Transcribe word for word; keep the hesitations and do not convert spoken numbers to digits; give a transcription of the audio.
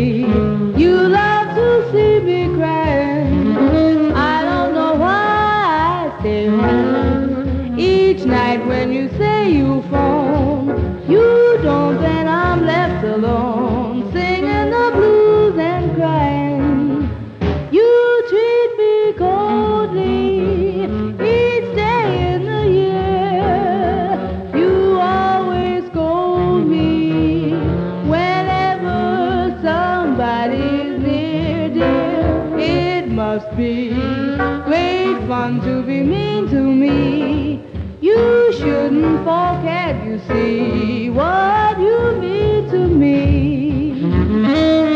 me. You love to see me crying. I don't know why I stay home. Each night when you say you phone, you don't, then I'm left alone, singing the blues and crying. You treat me coldly each day in the year. You always scold me whenever somebody's near, dear. It must be great fun to be mean to me. You shouldn't forget, you see, what you mean to me.